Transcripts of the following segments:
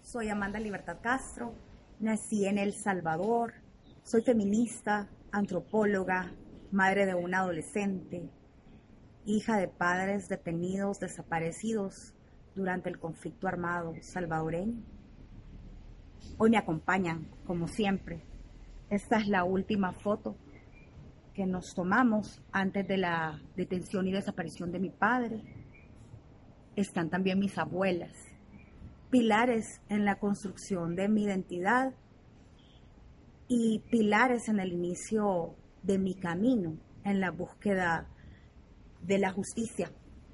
Soy Amanda Libertad Castro, nací en El Salvador, soy feminista, antropóloga, madre de una adolescente, hija de padres detenidos, desaparecidos durante el conflicto armado salvadoreño. Hoy me acompañan, como siempre. Esta es la última foto que nos tomamos antes de la detención y desaparición de mi padre. Están también mis abuelas, pilares en la construcción de mi identidad y pilares en el inicio de mi camino en la búsqueda de la justicia.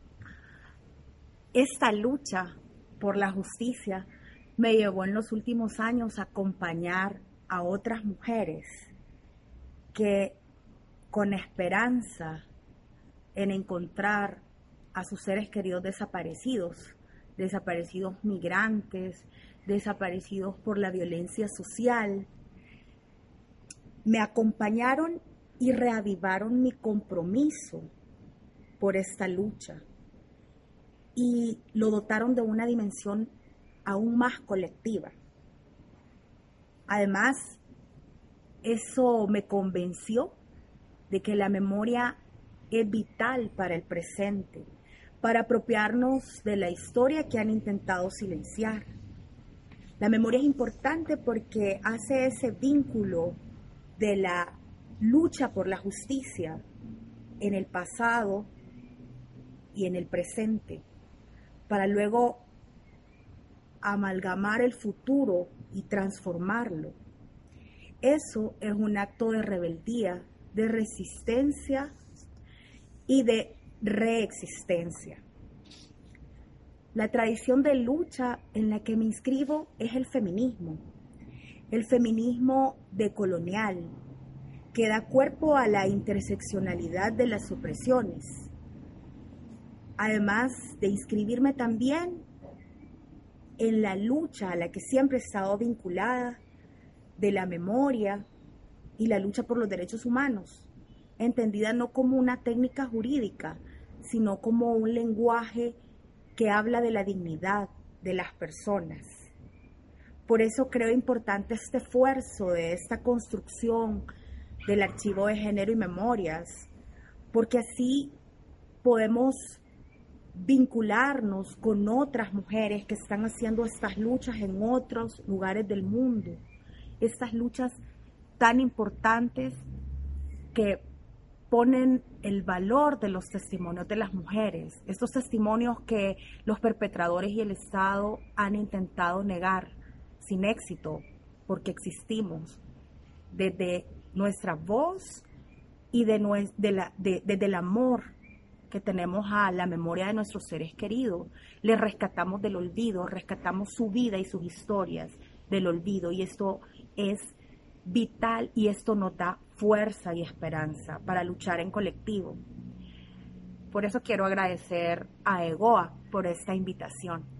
Esta lucha por la justicia me llevó en los últimos años a acompañar a otras mujeres que con esperanza en encontrar a sus seres queridos desaparecidos migrantes, desaparecidos por la violencia social, me acompañaron y reavivaron mi compromiso por esta lucha y lo dotaron de una dimensión aún más colectiva. Además, eso me convenció de que la memoria es vital para el presente, para apropiarnos de la historia que han intentado silenciar. La memoria es importante porque hace ese vínculo de la lucha por la justicia en el pasado y en el presente, para luego amalgamar el futuro y transformarlo. Eso es un acto de rebeldía, de resistencia y de reexistencia. La tradición de lucha en la que me inscribo es el feminismo decolonial, que da cuerpo a la interseccionalidad de las opresiones. Además de inscribirme también en la lucha a la que siempre he estado vinculada de la memoria y la lucha por los derechos humanos, entendida no como una técnica jurídica, sino como un lenguaje que habla de la dignidad de las personas. Por eso creo importante este esfuerzo de esta construcción del Archivo de Género y Memorias, porque así podemos vincularnos con otras mujeres que están haciendo estas luchas en otros lugares del mundo, estas luchas tan importantes que ponen el valor de los testimonios de las mujeres, estos testimonios que los perpetradores y el Estado han intentado negar sin éxito, porque existimos desde nuestra voz y desde el amor que tenemos a la memoria de nuestros seres queridos. Les rescatamos del olvido, rescatamos su vida y sus historias del olvido, y esto es vital y esto nos da fuerza y esperanza para luchar en colectivo. Por eso quiero agradecer a EGOA por esta invitación.